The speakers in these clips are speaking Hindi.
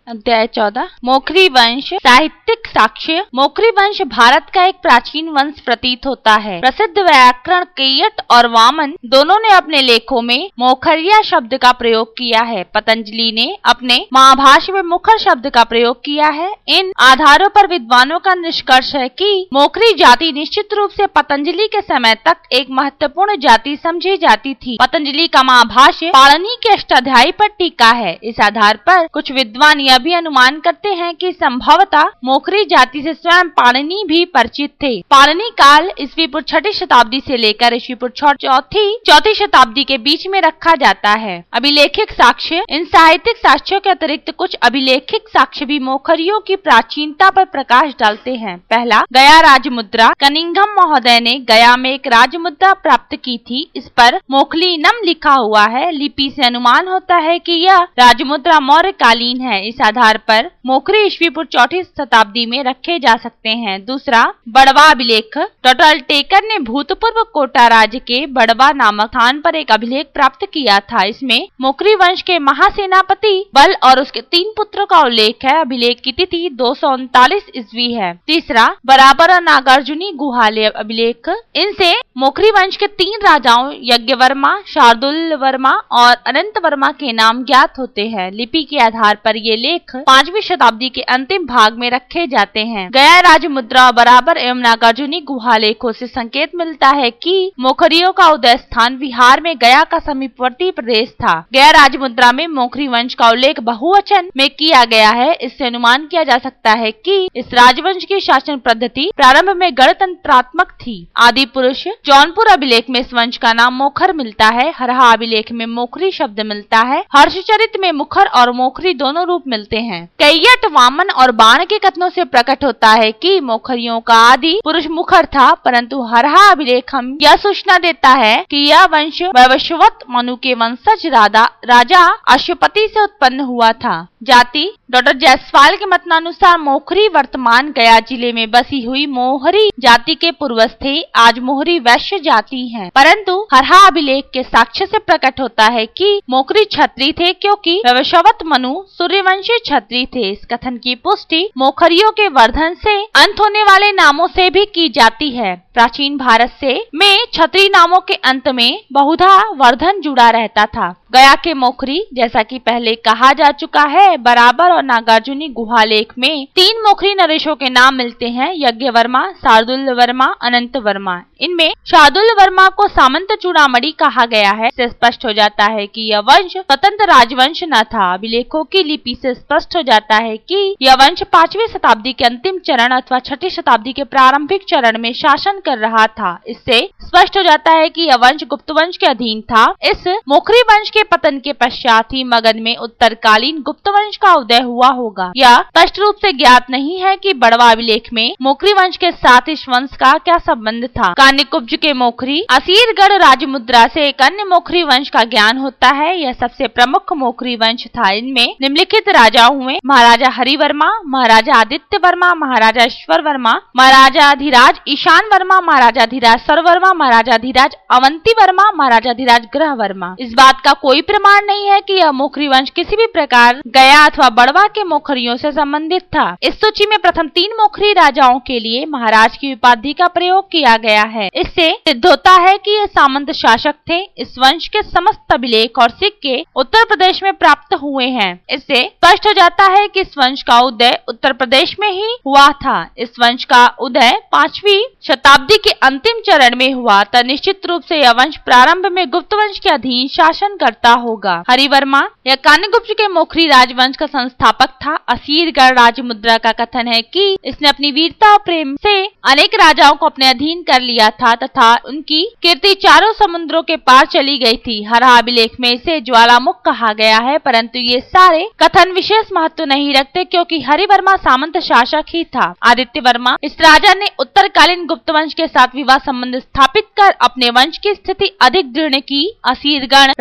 अध्याय 14 मोखरी वंश साहित्यिक साक्ष्य। मोखरी वंश भारत का एक प्राचीन वंश प्रतीत होता है। प्रसिद्ध व्याकरण कैयट और वामन दोनों ने अपने लेखों में मोखरिया शब्द का प्रयोग किया है। पतंजलि ने अपने महाभाष्य में मुखर शब्द का प्रयोग किया है। इन आधारों पर विद्वानों का निष्कर्ष है कि मोखरी जाति निश्चित रूप से पतंजलि के समय तक एक महत्वपूर्ण जाति समझी जाती थी। पतंजलि का महाभाष्य पाणिनि के अष्टाध्यायी पर टीका है। इस आधार पर कुछ विद्वान यह भी अनुमान करते हैं कि संभवतः मोखरी जाति से स्वयं पाणिनि भी परिचित थे। पाणिनि काल ईस्वी पूर्व 6ठी शताब्दी से लेकर ईस्वी पूर्व चौथी शताब्दी के बीच में रखा जाता है। अभिलेखिक साक्ष्य। इन साहित्यिक साक्ष्यों के अतिरिक्त कुछ अभिलेखिक साक्ष्य भी मोखरियों की प्राचीनता पर प्रकाश डालते हैं। पहला, गया राजमुद्रा। कनिंघम महोदय ने गया में एक राजमुद्रा प्राप्त की थी। इस पर मोखलीनम लिखा हुआ है। लिपि से अनुमान होता है कि यह राजमुद्रा मौर्य कालीन है। इस आधार पर मोखरी ईस्वी पूर्व 4ठी शताब्दी में रखे जा सकते हैं। दूसरा, बड़वा अभिलेख। डॉक्टर अल्टेकर ने भूतपूर्व कोटा राज्य के बड़वा नामक स्थान पर एक अभिलेख प्राप्त किया था। इसमें मोखरी वंश के महासेनापति बल और उसके 3 पुत्रों का उल्लेख है। अभिलेख की तिथि 239 ईस्वी है। तीसरा, बराबर और नागार्जुनी गुहालय अभिलेख। इनसे मोखरी वंश के 3 राजाओं यज्ञवर्मा, शार्दुल वर्मा और अनंत वर्मा के नाम ज्ञात होते हैं। लिपि के आधार पर ये लेख 5वीं शताब्दी के अंतिम भाग में रखे जाते हैं। गया राजमुद्रा बराबर एवं नागार्जुनी गुहालेखों से संकेत मिलता है कि मोखरियों का उदय स्थान बिहार में गया का समीपवर्ती प्रदेश था। गया राजमुद्रा में मोखरी वंश का उल्लेख बहुवचन में किया गया है। इससे अनुमान किया जा सकता है कि इस राजवंश की शासन पद्धति प्रारंभ में गणतंत्रात्मक थी। आदि पुरुष जौनपुर अभिलेख में इस वंश का नाम मोखर मिलता है। हरहा अभिलेख में मोखरी शब्द मिलता है। हर्षचरित में मुखर और मोखरी दोनों रूप मिलते हैं। कैयट, वामन और बाण के कथनों से प्रकट होता है कि मोखरियों का आदि पुरुष मुखर था, परंतु हरहा अभिलेख हम यह सूचना देता है कि यह वंश वैवस्वत मनु के वंशज राजा अश्वपति से उत्पन्न हुआ था। जाति। डॉक्टर जायसवाल के मतानुसार मोखरी वर्तमान गया जिले में बसी हुई मोहरी जाति के पूर्वज थे। आज मोहरी वैश्य जाति है, परंतु हरहा अभिलेख के साक्ष्य से प्रकट होता है कि मोखरी क्षत्रिय थे, क्योंकि वैवस्वत मनु सूर्यवंशी क्षत्रिय थे। इस कथन की पुष्टि मोखरियों के वर्धन से अंत होने वाले नामों से भी की जाती है। प्राचीन भारत में क्षत्रिय नामों के अंत में बहुधा वर्धन जुड़ा रहता था। गया के मोखरी, जैसा कि पहले कहा जा चुका है, बराबर और नागार्जुनी गुहालेख में 3 मोखरी नरेशों के नाम मिलते हैं, यज्ञवर्मा, शार्दुल वर्मा, अनंत वर्मा। इनमें शार्दुल वर्मा को सामंत चूड़ामणि कहा गया है। इससे स्पष्ट हो जाता है कि यह वंश स्वतंत्र राजवंश न था। अभिलेखों की लिपि से स्पष्ट हो जाता है कि यह वंश 5वीं शताब्दी के अंतिम चरण अथवा 6ठी शताब्दी के प्रारंभिक चरण में शासन कर रहा था। इससे स्पष्ट हो जाता है कि यह वंश गुप्त वंश के अधीन था। इस मोखरी वंश के पतन के पश्चात ही मगध में उत्तरकालीन गुप्त वंश का उदय हुआ होगा। यह स्पष्ट रूप से ज्ञात नहीं है कि बड़वा अभिलेख में मोखरी वंश के साथ इस वंश का क्या संबंध था। कान्यकुब्ज के मोखरी असीरगढ़ राजमुद्रा से एक अन्य मोखरी वंश का ज्ञान होता है। यह सबसे प्रमुख मोखरी वंश था। इनमें निम्नलिखित राजा हुए: महाराजा हरिवर्मा, महाराजा आदित्य वर्मा, महाराजा ईश्वर वर्मा, महाराजा धीराज ईशान वर्मा, महाराजा धीराज सर्वर्मा, महाराजा धीराज अवंती वर्मा, महाराजा धीराज ग्रह वर्मा। इस बात का कोई प्रमाण नहीं है कि यह मोखरी वंश किसी भी प्रकार गया अथवा बड़वा के मोखरियों से संबंधित था। इस सूची में प्रथम 3 मोखरी राजाओं के लिए महाराज की उपाधि का प्रयोग किया गया है। इससे सिद्ध होता है कि ये सामंत शासक थे। इस वंश के समस्त अभिलेख और सिक्के उत्तर प्रदेश में प्राप्त हुए हैं। इससे स्पष्ट हो जाता है कि इस वंश का उदय उत्तर प्रदेश में ही हुआ था। इस वंश का उदय 5वीं शताब्दी के अंतिम चरण में हुआ था। निश्चित रूप से यह वंश प्रारंभ में गुप्त वंश के अधीन शासन करता होगा। हरिवर्मा यह कान्यकुब्ज के मोखरी राजवंश का संस्थापक था। असीरगढ़ राजमुद्रा का कथन है कि इसने अपनी वीरता और प्रेम से अनेक राजाओं को अपने अधीन कर लिया था तथा उनकी कीर्ति चारों समुद्रों के पार चली गई थी। हरहा अभिलेख में इसे ज्वालामुख कहा गया है, परंतु ये सारे कथन विशेष महत्व नहीं रखते, क्योंकि हरिवर्मा सामंत शासक ही था। आदित्य वर्मा इस राजा ने उत्तरकालीन गुप्त वंश के साथ विवाह संबंध स्थापित कर अपने वंश की स्थिति अधिक दृढ़ की। असीरगढ़ राजमुद्रा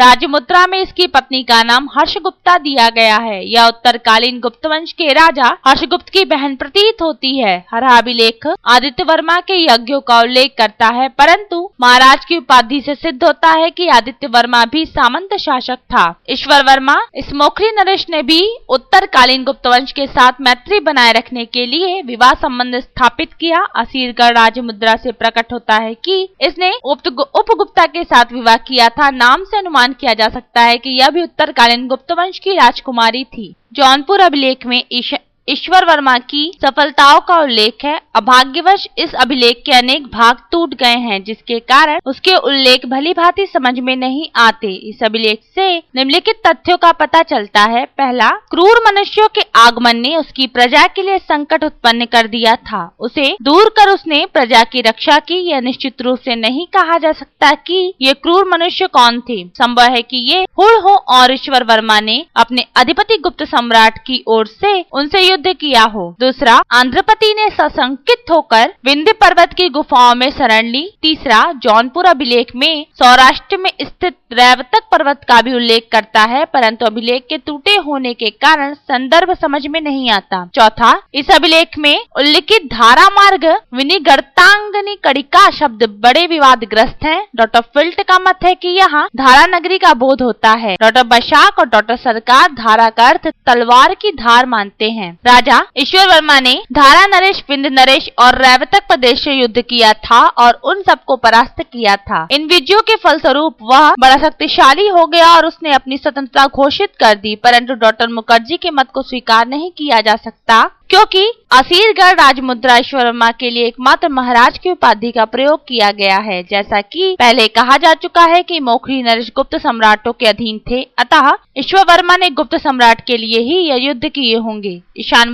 राजमुद्रा में इसकी पत्नी का नाम हर्षगुप्ता दिया गया है। यह उत्तरकालीन गुप्त वंश के राजा हर्षगुप्त की बहन प्रतीत होती है। हरहा अभिलेख आदित्य वर्मा के यज्ञों का उल्लेख करता है, परंतु महाराज की उपाधि से सिद्ध होता है कि आदित्य वर्मा भी सामंत शासक था। ईश्वर वर्मा इस मोखरी नरेश ने भी उत्तरकालीन गुप्त वंश के साथ मैत्री बनाए रखने के लिए विवाह संबंध स्थापित किया। असीरगढ़ राजमुद्रा से प्रकट होता है कि इसने उपगुप्ता के साथ विवाह किया था। नाम से अनुमान किया जा सकता है कि यह भी उत्तरकालीन गुप्त वंश की राजकुमारी थी। जौनपुर अभिलेख में ईश्वर वर्मा की सफलताओं का उल्लेख है। अभाग्यवश इस अभिलेख के अनेक भाग टूट गए हैं, जिसके कारण उसके उल्लेख भली भांति समझ में नहीं आते। इस अभिलेख से निम्नलिखित तथ्यों का पता चलता है। पहला, क्रूर मनुष्यों के आगमन ने उसकी प्रजा के लिए संकट उत्पन्न कर दिया था। उसे दूर कर उसने प्रजा की रक्षा की। यह निश्चित रूप से नहीं कहा जा सकता कि ये क्रूर मनुष्य कौन थे। संभव है कि ये हुड़ हो और ईश्वर वर्मा ने अपने अधिपति गुप्त सम्राट की ओर से उनसे युद्ध किया हो। दूसरा, आंध्रपति ने सशंकित होकर विंध्य पर्वत की गुफाओं में शरण ली। तीसरा, जौनपुर अभिलेख में सौराष्ट्र में स्थित रैवतक पर्वत का भी उल्लेख करता है, परंतु अभिलेख के टूटे होने के कारण संदर्भ समझ में नहीं आता। चौथा, इस अभिलेख में उल्लिखित धारा मार्ग विनिगर्तांगनी कड़िका शब्द बड़े विवादग्रस्त हैं। डॉक्टर फिल्ट का मत है कि यहाँ धारा नगरी का बोध होता है। डॉक्टर बशाक और डॉक्टर सरकार धारा का अर्थ तलवार की धार मानते हैं। राजा ईश्वर वर्मा ने धारा नरेश, विंध्य नरेश और रैवतक प्रदेश से युद्ध किया था और उन सबको परास्त किया था। इन विजयों के फलस्वरूप वह बड़ा शक्तिशाली हो गया और उसने अपनी स्वतंत्रता घोषित कर दी, परंतु डॉक्टर मुखर्जी के मत को स्वीकार नहीं किया जा सकता, क्योंकि असीरगढ़ राजमुद्रा ईश्वर वर्मा के लिए एकमात्र महाराज की उपाधि का प्रयोग किया गया है। जैसा कि पहले कहा जा चुका है कि मोखरी नरेश गुप्त सम्राटों के अधीन थे, अतः ईश्वर वर्मा ने गुप्त सम्राट के लिए ही यह युद्ध किए होंगे। ईशान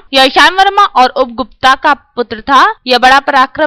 वर्मा और उपगुप्ता का पुत्र था। यह बड़ा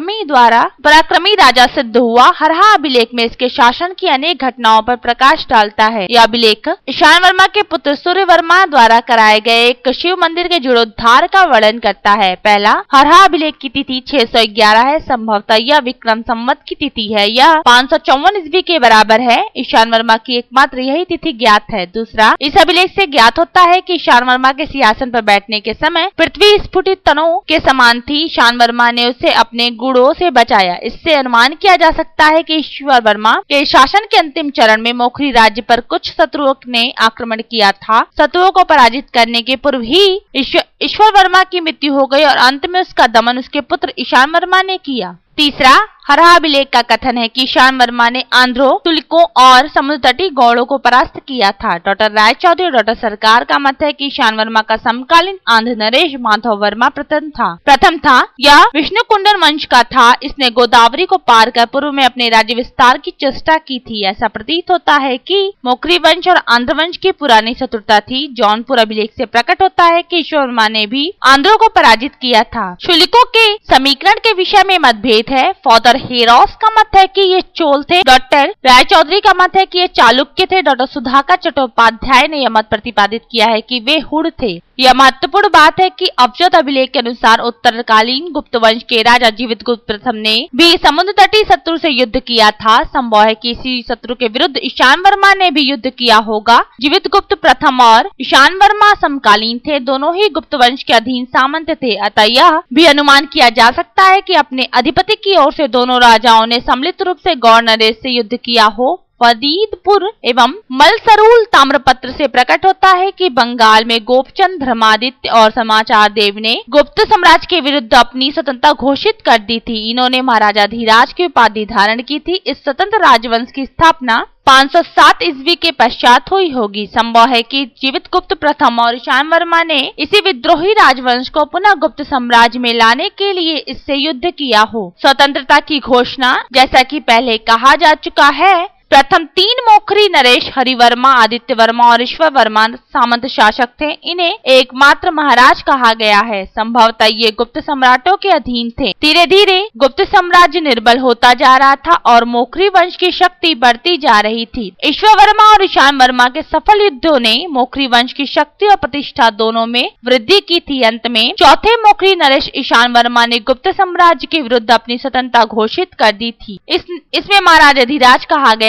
पराक्रमी राजा सिद्ध हुआ। हरहा अभिलेख में इसके शासन की अनेक घटनाओं पर प्रकाश डालता है। यह अभिलेख ईशान वर्मा के पुत्र सूर्य वर्मा द्वारा कराए गए एक शिव मंदिर के जीर्णोद्धार का वर्णन करता है। पहला, हरहा अभिलेख की तिथि 611 है। संभवतः यह विक्रम संवत की तिथि है। यह 554 ईस्वी के बराबर है। ईशान वर्मा की एकमात्र यही तिथि ज्ञात है। दूसरा, इस अभिलेख से ज्ञात होता है कि ईशान वर्मा के सिंहासन पर बैठने के समय पृथ्वी स्फुटित तनों के समान थी। ईशान वर्मा ने उसे अपने गुणों से बचाया। इससे अनुमान किया जा सकता है कि ईश्वर वर्मा के शासन के अंतिम चरण में मोखरी राज्य पर कुछ शत्रुओं ने आक्रमण किया था। शत्रुओं को पराजित करने के पूर्व ही ईश्वर वर्मा की मृत्यु हो गई और अंत में उसका दमन उसके पुत्र ईशान वर्मा ने किया। तीसरा, हरहा अभिलेख का कथन है कि ईशान वर्मा ने आंध्रों, तुलिकों और समुद्र तटीय गौड़ों को परास्त किया था। डॉक्टर रायचौधरी और डॉक्टर सरकार का मत है कि ईशान वर्मा का समकालीन आंध्र नरेश माधव वर्मा प्रथम था। यह विष्णुकुंडन वंश का था। इसने गोदावरी को पार कर पूर्व में अपने राज्य विस्तार की चेष्टा की थी। ऐसा प्रतीत होता है कि मोखरी वंश और आंध्र वंश की पुरानी शत्रुता थी। जौनपुर अभिलेख से प्रकट होता है कि ईश्वर वर्मा ने भी आंध्रों को पराजित किया था। शुलिकों के समीकरण के विषय में मतभेद है। फादर हेरोस का मत है कि ये चोल थे। डॉक्टर रायचौधरी का मत है कि ये चालुक्य थे। डॉक्टर सुधाकर चट्टोपाध्याय ने यह मत प्रतिपादित किया है कि वे हुड़ थे। यह महत्वपूर्ण बात है कि अवजत अभिलेख के अनुसार उत्तरकालीन गुप्त वंश के राजा जीवित गुप्त प्रथम ने भी समुद्र तटीय शत्रु से युद्ध किया था। संभव है कि इसी शत्रु के विरुद्ध ईशान वर्मा ने भी युद्ध किया होगा। जीवित गुप्त प्रथम और ईशान वर्मा समकालीन थे। दोनों ही गुप्त वंश के अधीन सामंत थे, अतः यह भी अनुमान किया जा सकता है कि अपने अधिपति की ओर से दोनों राजाओं ने सम्मिलित रूप से गौड़ नरेश से युद्ध किया हो। फरीदपुर एवं मलसरूल ताम्रपत्र से प्रकट होता है कि बंगाल में गोपचंद धर्मादित्य और समाचार देव ने गुप्त साम्राज्य के विरुद्ध अपनी स्वतंत्रता घोषित कर दी थी। इन्होंने महाराजा धीराज की उपाधि धारण की थी। इस स्वतंत्र राजवंश की स्थापना 507 ईस्वी के पश्चात हुई होगी। संभव है कि जीवित गुप्त प्रथम और ईशान वर्मा ने इसी विद्रोही राजवंश को पुनः गुप्त साम्राज्य में लाने के लिए इससे युद्ध किया हो। स्वतंत्रता की घोषणा, जैसा कि पहले कहा जा चुका है, प्रथम 3 मोखरी नरेश, हरिवर्मा, आदित्य वर्मा और ईश्वर वर्मा सामंत शासक थे। इन्हें एकमात्र महाराज कहा गया है। संभवतः ये गुप्त सम्राटों के अधीन थे। धीरे धीरे गुप्त साम्राज्य निर्बल होता जा रहा था और मोखरी वंश की शक्ति बढ़ती जा रही थी। ईश्वर वर्मा और ईशान वर्मा के सफल युद्धों ने मोखरी वंश की शक्ति और प्रतिष्ठा दोनों में वृद्धि की थी। अंत में चौथे मोखरी नरेश ईशान वर्मा ने गुप्त साम्राज्य के विरुद्ध अपनी स्वतंत्रता घोषित कर दी थी। इसमें महाराजा धीराज कहा गया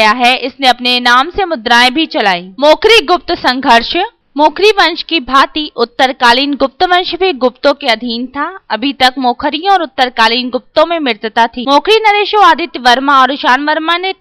गया है। इसने अपने नाम से मुद्राएं भी चलाई। मोखरी गुप्त संघर्ष। मोखरी वंश की भांति उत्तरकालीन गुप्त वंश भी गुप्तों के अधीन था। अभी तक मोखरियों और उत्तरकालीन गुप्तों में मित्रता थी। मोखरी नरेशों आदित्य वर्मा और ईशान वर्मा ने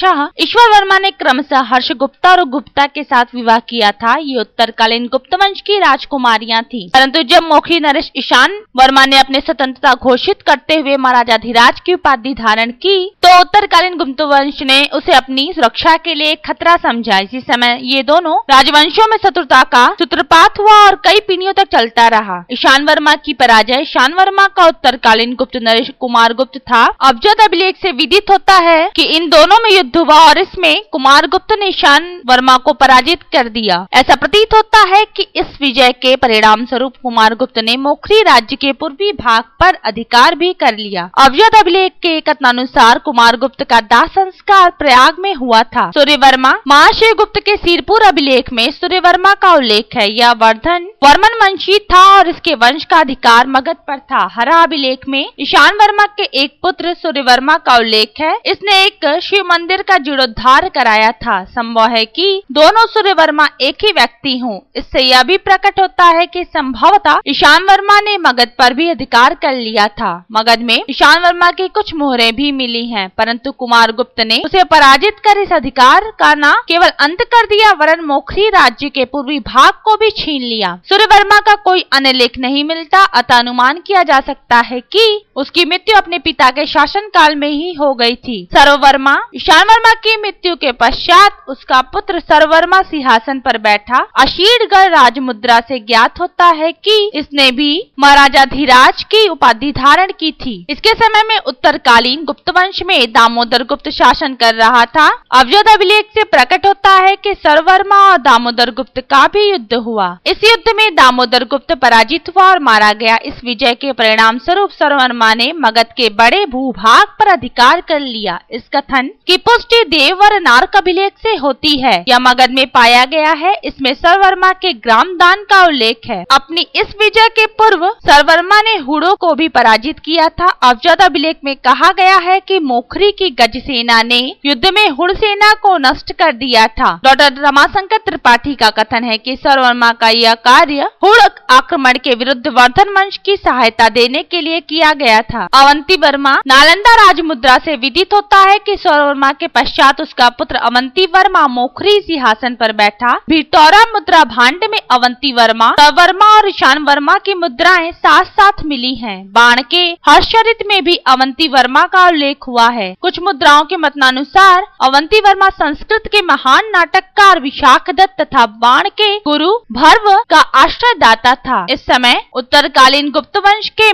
क्रमशः हर्ष गुप्ता और गुप्ता के साथ विवाह किया था। ये उत्तरकालीन गुप्त वंश की राजकुमारियां थी। परंतु जब मोखरी नरेश ईशान वर्मा ने अपने स्वतंत्रता घोषित करते हुए महाराजाधिराज की उपाधि धारण की तो उत्तरकालीन गुप्त वंश ने उसे अपनी सुरक्षा के लिए खतरा समझा। इसी समय ये दोनों राजवंशों में शत्रुता का सूत्रपात हुआ और कई पीढ़ियों तक चलता रहा। ईशान वर्मा की पराजय। ईशान वर्मा का उत्तरकालीन गुप्त नरेश कुमार गुप्त था। अवजद अभिलेख से विदित होता है कि इन दोनों में युद्ध हुआ और इसमें कुमार गुप्त ने ईशान वर्मा को पराजित कर दिया। ऐसा प्रतीत होता है कि इस विजय के परिणाम स्वरूप कुमार गुप्त ने मोखरी राज्य के पूर्वी भाग पर अधिकार भी कर लिया। अवजद अभिलेख के कथनानुसार कुमार गुप्त का दाह संस्कार प्रयाग में हुआ था। सूर्यवर्मा। महाशय गुप्त के सिरपुर अभिलेख में सूर्यवर्मा का उल्लेख है। यह वर्मन वंशी था और इसके वंश का अधिकार मगध पर था। हरा अभिलेख में ईशान वर्मा के एक पुत्र सूर्यवर्मा का उल्लेख है। इसने एक शिव मंदिर का जीर्णोद्धार कराया था। संभव है कि दोनों सूर्यवर्मा एक ही व्यक्ति हों। इससे यह भी प्रकट होता है कि संभवतः ईशान वर्मा ने मगध पर भी अधिकार कर लिया था। मगध में ईशान वर्मा की कुछ मोहरें भी मिली हैं, परंतु कुमार गुप्त ने उसे पराजित कर इस अधिकार का न केवल अंत कर दिया वरन मोखरी राज्य के पूर्वी भाग को भी छीन लिया। सूर्यवर्मा का कोई अन्य लेख नहीं मिलता, अतः अनुमान किया जा सकता है कि उसकी मृत्यु अपने पिता के शासन काल में ही हो गई थी। सर्ववर्मा। ईशान वर्मा की मृत्यु के पश्चात उसका पुत्र सर्ववर्मा सिंहासन पर बैठा। अशीरगढ़ राजमुद्रा से ज्ञात होता है कि इसने भी महाराजाधिराज की उपाधि धारण की थी। इसके समय में उत्तरकालीन गुप्त वंश में दामोदर गुप्त शासन कर रहा था। अवजद अभिलेख से प्रकट होता है कि सर्ववर्मा और दामोदर गुप्त का भी युद्ध हुआ। इस युद्ध में दामोदर गुप्त पराजित हुआ और मारा गया। इस विजय के परिणाम स्वरूप सर्ववर्मा ने मगध के बड़े भूभाग पर अधिकार कर लिया। इस कथन की पुष्टि देववर नारक अभिलेख से होती है। यह मगध में पाया गया है। इसमें सर्ववर्मा के ग्राम दान का उल्लेख है। अपनी इस विजय के पूर्व सर्ववर्मा ने हुड़ों को भी पराजित किया था। अवजद अभिलेख में कहा गया है कि मोखरी की गज सेना ने युद्ध में हुड़ सेना को नष्ट कर दिया था। डॉक्टर रमाशंकर त्रिपाठी का कथन है कि सर्ववर्मा का यह कार्य हुड़ आक्रमण के विरुद्ध वर्धन वंश की सहायता देने के लिए किया गया था। अवंती वर्मा। नालंदा राजमुद्रा से विदित होता है कि सर्ववर्मा के पश्चात उसका पुत्र अवंती वर्मा मोखरी सिंहासन पर बैठा। भिटौरा मुद्रा भांड में अवंती वर्मा, सर्ववर्मा और ईशान वर्मा की मुद्राएं साथ साथ मिली हैं। बाण के हर्षचरित में भी अवंती वर्मा का उल्लेख हुआ है। कुछ मुद्राओं के मतानुसार अवंती वर्मा संस्कृत के महान नाटककार विशाखदत्त तथा बाण के गुरु भर्व का आश्रयदाता था। इस समय उत्तरकालीन गुप्त वंश के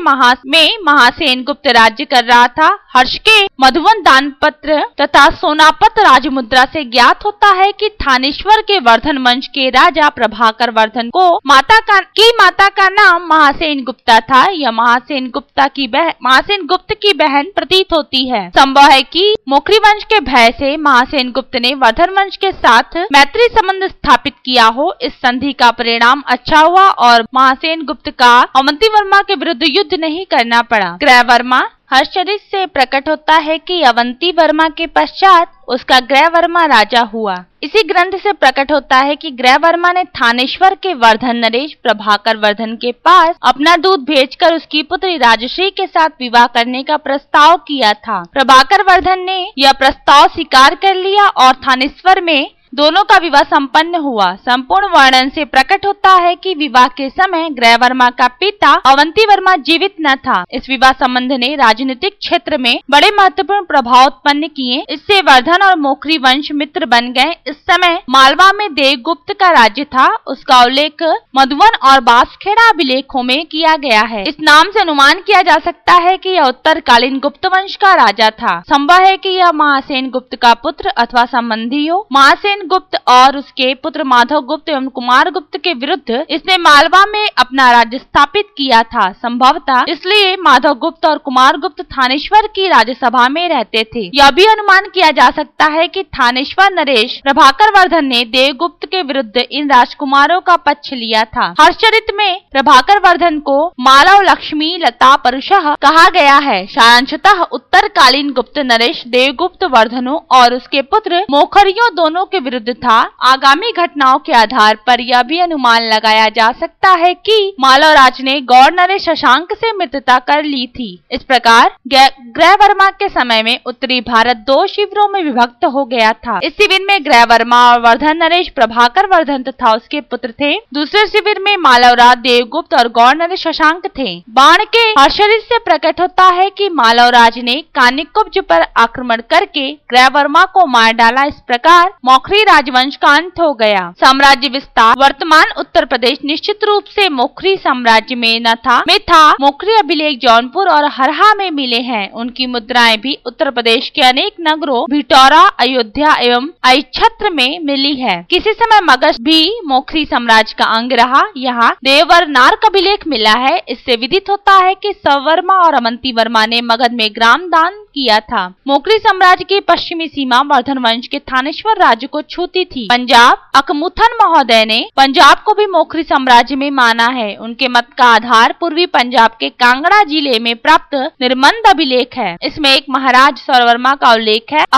महासेन गुप्त राज्य कर रहा था। हर्ष के मधुवन दानपत्र तथा सोनापत राजमुद्रा से ज्ञात होता है कि थानेश्वर के वर्धन वंश के राजा प्रभाकर वर्धन को माता का नाम महासेन गुप्ता था। यह महासेन गुप्त की बहन प्रतीत होती है। संभव है कि मोखरी वंश के भय से महासेन गुप्त ने वर्धन वंश के साथ मैत्री संबंध स्थापित किया हो। इस संधि का परिणाम अच्छा हुआ और महासेन गुप्त का अवंती वर्मा के विरुद्ध युद्ध नहीं करना पड़ा। ग्रहवर्मा। हर्षचरित से प्रकट होता है कि अवंती वर्मा के पश्चात उसका ग्रहवर्मा राजा हुआ। इसी ग्रंथ से प्रकट होता है कि ग्रहवर्मा ने थानेश्वर के वर्धन नरेश प्रभाकर वर्धन के पास अपना दूध भेजकर उसकी पुत्री राजश्री के साथ विवाह करने का प्रस्ताव किया था। प्रभाकर वर्धन ने यह प्रस्ताव स्वीकार कर लिया और थानेश्वर में दोनों का विवाह संपन्न हुआ। संपूर्ण वर्णन से प्रकट होता है कि विवाह के समय ग्रहवर्मा का पिता अवंती वर्मा जीवित न था। इस विवाह संबंध ने राजनीतिक क्षेत्र में बड़े महत्वपूर्ण प्रभाव उत्पन्न किए। इससे वर्धन और मोखरी वंश मित्र बन गए। इस समय मालवा में देवगुप्त का राज्य था। उसका उल्लेख मधुवन और बांसखेड़ा अभिलेखों में किया गया है। इस नाम से अनुमान किया जा सकता है कि यह उत्तरकालीन गुप्त वंश का राजा था। संभव है कि यह महासेन गुप्त का पुत्र अथवा संबंधी हो। महासेन कालिन गुप्त और उसके पुत्र माधव गुप्त एवं कुमार गुप्त के विरुद्ध इसने मालवा में अपना राज्य स्थापित किया था। संभवतः इसलिए माधव गुप्त और कुमार गुप्त थानेश्वर की राज्यसभा में रहते थे। यह भी अनुमान किया जा सकता है कि थानेश्वर नरेश प्रभाकर वर्धन ने देवगुप्त के विरुद्ध इन राजकुमारों का पक्ष लिया था। हर्षचरित में प्रभाकर वर्धन को मालव लक्ष्मी लता परुषः कहा गया है। सारांशतः उत्तरकालीन गुप्त नरेश देवगुप्त वर्धनों और उसके पुत्र मोखरियों दोनों के विरुद्ध था। आगामी घटनाओं के आधार पर यह भी अनुमान लगाया जा सकता है कि मालव राज ने गौड़ नरेश शशांक से मित्रता कर ली थी। इस प्रकार ग्रहवर्मा के समय में उत्तरी भारत दो शिविरों में विभक्त हो गया था। इस शिविर में ग्रहवर्मा और वर्धन नरेश प्रभाकर वर्धन तथा उसके पुत्र थे। दूसरे शिविर में मालवराज देवगुप्त और गौड़ नरेश शशांक थे। बाण के हर्षचरित से प्रकट होता है कि मालवराज ने कानिकुब्ज पर आक्रमण करके ग्रहवर्मा को मार डाला। इस प्रकार मौखरी राजवंश का अंत हो गया। साम्राज्य विस्तार वर्तमान उत्तर प्रदेश निश्चित रूप से मौखरी साम्राज्य में था। मौखरी अभिलेख जौनपुर और हरहा में मिले हैं। उनकी मुद्राएं भी उत्तर प्रदेश के अनेक नगरों भिटौरा, अयोध्या एवं अहिच्छत्र में मिली है। किसी समय मगध भी मौखरी साम्राज्य का अंग रहा। यहाँ देववरनार का अभिलेख मिला है। इससे विदित होता है कि सवर्मा और अमंती वर्मा ने मगध में ग्राम दान किया था। मौखरी साम्राज्य की पश्चिमी सीमा वर्धन वंश के थानेश्वर राज्य को छूती थी। पंजाब अकमुथन महोदय ने पंजाब को भी मौखरी साम्राज्य में माना है। उनके मत का आधार पूर्वी पंजाब के कांगड़ा जिले में प्राप्त निर्मंद अभिलेख है। इसमें एक महाराज सौरवर्मा का उल्लेख है।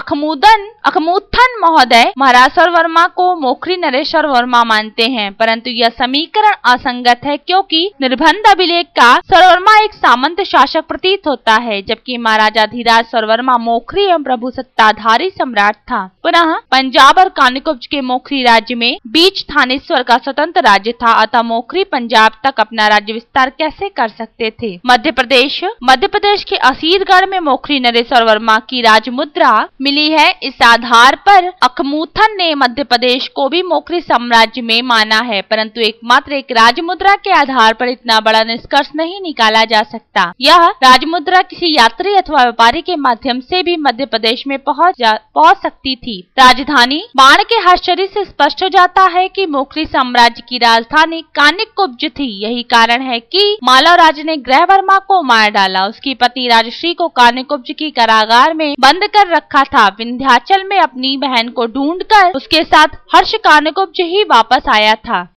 अकमुथन महोदय महाराज सौरवर्मा को मौखरी नरेश्वर वर्मा मानते हैं, परंतु यह समीकरण असंगत है क्योंकि निर्बंध अभिलेख का सौरवर्मा एक सामंत शासक प्रतीत होता है, जबकि महाराजा धीराज सौरवर्मा मौखरी एवं प्रभु सत्ताधारी सम्राट था। पुनः पंजाब और कानिकुब्ज के मौखरी राज्य में बीच थानेश्वर का स्वतंत्र राज्य था, अतः मौखरी पंजाब तक अपना राज्य विस्तार कैसे कर सकते थे। मध्य प्रदेश के असीरगढ़ में मौखरी नरेश्वर वर्मा की राजमुद्रा मिली है। इस आधार पर अकमुथन ने मध्य प्रदेश को भी मौखरी साम्राज्य में माना है, परंतु एकमात्र एक राजमुद्रा के आधार पर इतना बड़ा निष्कर्ष नहीं निकाला जा सकता। यह राजमुद्रा किसी यात्री अथवा व्यापारी के माध्यम से भी मध्य प्रदेश में पहुंच सकती थी। राजधानी बाण के हर्षचरित से स्पष्ट हो जाता है कि मौखरी साम्राज्य की राजधानी कानिकुब्ज थी। यही कारण है कि मालव राज ने ग्रहवर्मा को मार डाला। उसकी पत्नी राजश्री को कानिकुब्ज की कारागार में बंद कर रखा था। विंध्याचल में अपनी बहन को ढूंढकर उसके साथ हर्ष कानिकुब्ज ही वापस आया था।